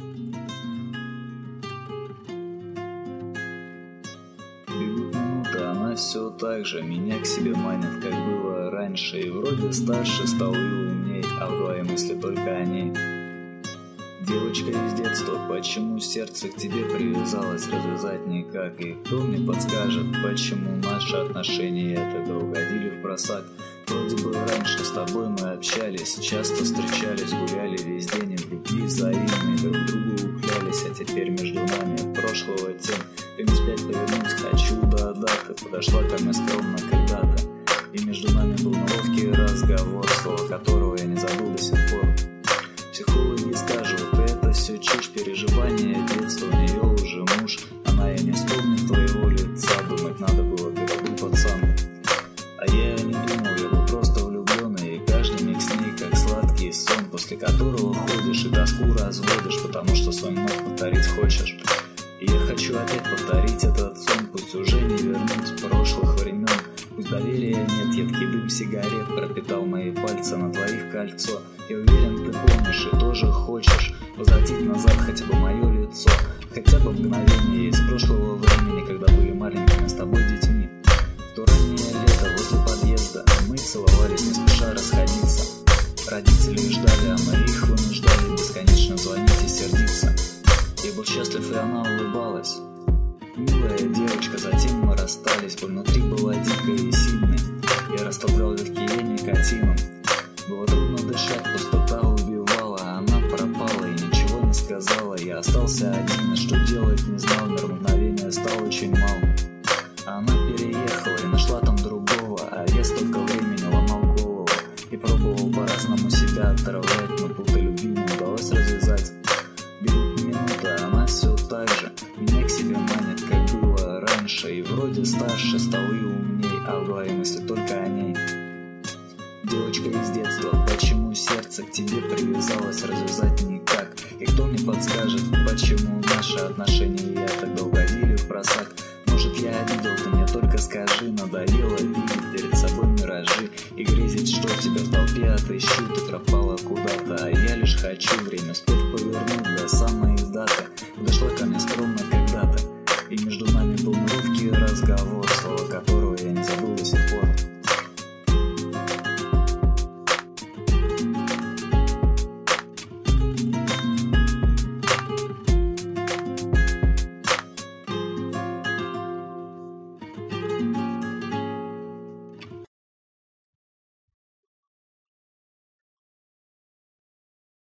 Бегут минуты, она все так же меня к себе манит, как было раньше. И вроде старше стал и умней, а в голове мысли только о ней. Девочка из детства, почему сердце к тебе привязалось, развязать никак. И кто мне подскажет, почему наши отношения так долго ходили впросак. Вроде бы раньше с тобой мы общались, часто встречались, гуляли весь день, и в любви взаимной друг другу уклялись. А теперь между нами прошлого тень, и вспять повернуть хочу до даты. Подошла ко мне скромно когда-то, и между нами был неловкий разговор, слова которого я не забыл до сих пор. Психологи скажут, это все чушь, переживания детства, у нее уже муж. Она и не вспомнит твоего лица, думать надо было, когда был пацан. А я не думал, я был просто влюбленный, и каждый миг с ней как сладкий сон, после которого ходишь и тоску разводишь, потому что свой вновь повторить хочешь. И я хочу опять повторить этот сон, пусть уже не вернуть прошлых времен. Пусть доверия нет, едкий дым сигарет пропитал мои пальцы на твоих кольцо. Я уверен, ты помнишь и тоже хочешь возвратить назад хотя бы мое лицо, хотя бы мгновение из прошлого времени, когда были маленькими с тобой детьми. В то раннее лето возле подъезда мы целовались, не спеша расходиться. Родители ждали, а мы их вынуждали бесконечно звонить и сердиться. Я был счастлив, и она улыбалась. Милая девочка, затем мы расстались, боль внутри была дикой и сильной. Я расслаблял легкие никотином. Было трудно дышать, пустота убивала, а она пропала и ничего не сказала. Я остался один, и что делать не знал, мир мгновения стал очень мал. Она переехала и нашла там другого, а я столько времени ломал голову и пробовал по-разному себя оторвать, но путы любви не удалось развязать. Бегут минуты, она все так же меня к себе манит, как было раньше. И вроде старше стал и умней, а в голове мысли только о ней. Девочка из детства, почему сердце к тебе привязалось, развязать никак. И кто мне подскажет, почему наши отношения так долго ходили впросак. Может, я обидел, ты мне только скажи. Надоело видеть перед собой миражи и грезить, что тебя в толпе отыщу. Ты пропала куда-то, а я лишь хочу время вспять повернуть до самой даты. Подошла ко мне скромно